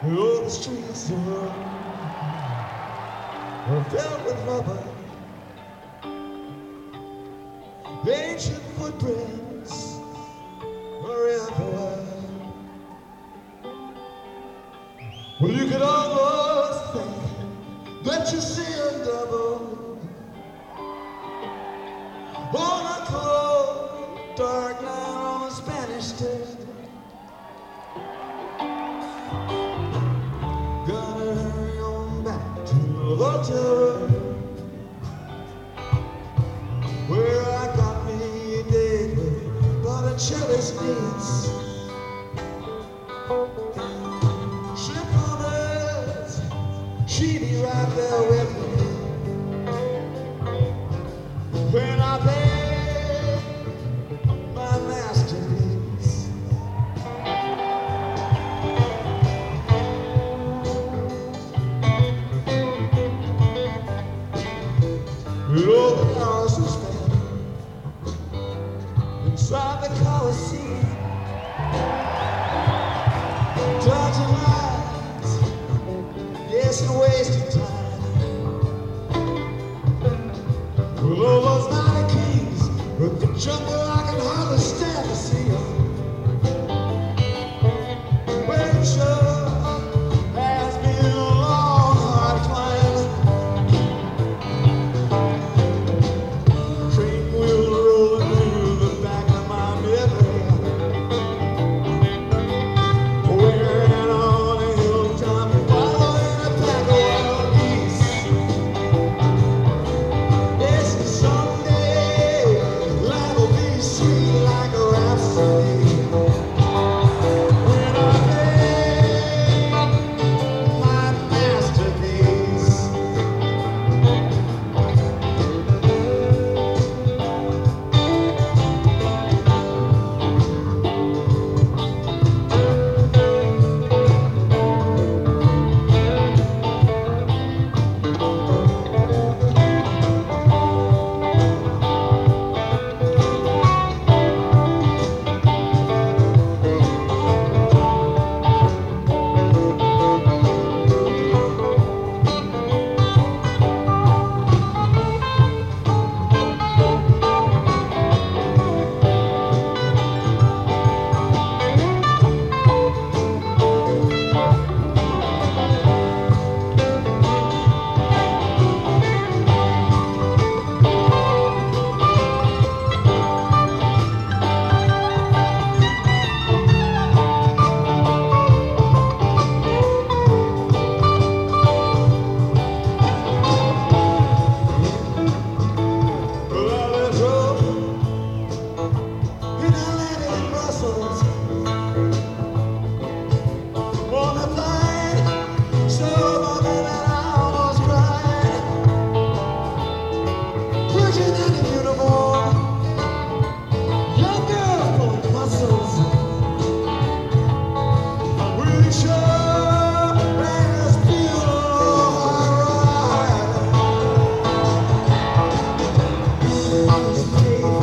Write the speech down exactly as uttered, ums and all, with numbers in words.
Oh, the streets are are filled with rubber, ancient footprints are everywhere. Well, you could almost think that you see a double on a cold, dark night on a Spanish stage. Gotta hurry on back to the hotel room where I got me a date with Botticelli's needs. Ship owners, she'd be right there with me when I pay my masterpiece. Oh, the house was found inside the Coliseum, dodging lines, yes, and wasting time. Well, all those mighty kings with the jungle, I can hardly stand to see them. Well, it sure has been a long, hard climb. Train wheels rolling through the back of my memory. Wearing on a hilltop, following a pack of wild geese. Yes, someday life will be sweet like a rhapsody when I play my masterpiece. Well, I drove in Atlanta and Brussels on a flight so long that I almost cried. Virgin and a uniform, young girl full of muscles. We sure has been a long ride.